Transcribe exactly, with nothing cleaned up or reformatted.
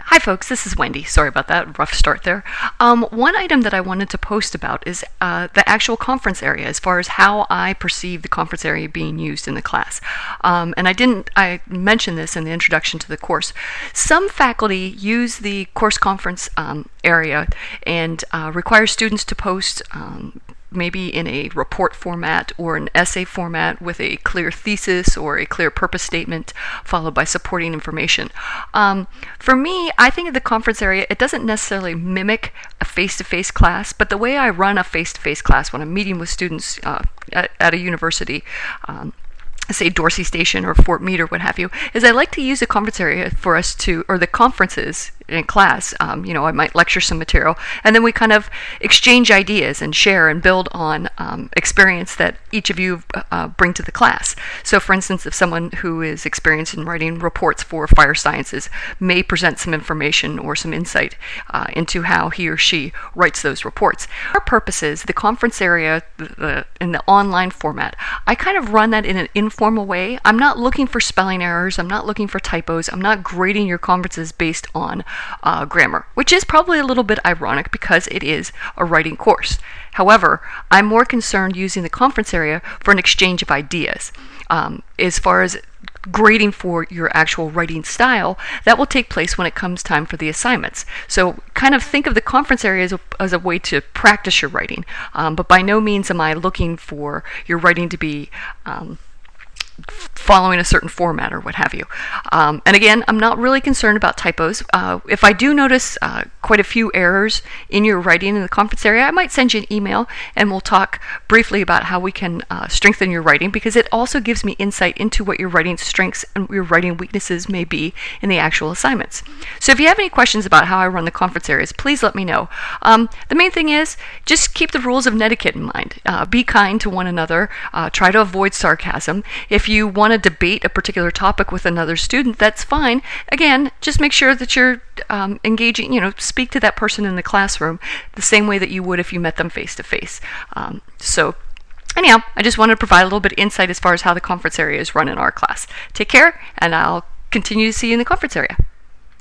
Hi folks, this is Wendy. Sorry about that, rough start there. Um, one item that I wanted to post about is uh, the actual conference area as far as how I perceive the conference area being used in the class. Um, and I didn't, I mentioned this in the introduction to the course. Some faculty use the course conference um, area and uh, require students to post um, maybe in a report format or an essay format with a clear thesis or a clear purpose statement followed by supporting information. Um, for me, I think of the conference area, it doesn't necessarily mimic a face-to-face class, but the way I run a face-to-face class when I'm meeting with students uh, at, at a university, um, say Dorsey Station or Fort Meade or what have you, is I like to use the conference area for us to, or the conferences in class, um, you know, I might lecture some material, and then we kind of exchange ideas and share and build on um, experience that each of you uh, bring to the class. So for instance, if someone who is experienced in writing reports for fire sciences may present some information or some insight uh, into how he or she writes those reports. Our purpose is the conference area the, the, in the online format. I kind of run that in an informal way. I'm not looking for spelling errors. I'm not looking for typos. I'm not grading your conferences based on Uh, grammar, which is probably a little bit ironic because it is a writing course. However, I'm more concerned using the conference area for an exchange of ideas. Um, as far as grading for your actual writing style, that will take place when it comes time for the assignments. So kind of think of the conference area as a, as a way to practice your writing, um, but by no means am I looking for your writing to be um, following a certain format or what have you. Um, and again, I'm not really concerned about typos. Uh, if I do notice uh, quite a few errors in your writing in the conference area, I might send you an email and we'll talk briefly about how we can uh, strengthen your writing, because it also gives me insight into what your writing strengths and your writing weaknesses may be in the actual assignments. So if you have any questions about how I run the conference areas, please let me know. Um, the main thing is just keep the rules of netiquette in mind. Uh, be kind to one another. Uh, try to avoid sarcasm. If you want to debate a particular topic with another student, that's fine. Again, just make sure that you're um, engaging, you know, speak to that person in the classroom the same way that you would if you met them face to face. Um, so anyhow, I just wanted to provide a little bit of insight as far as how the conference area is run in our class. Take care, and I'll continue to see you in the conference area.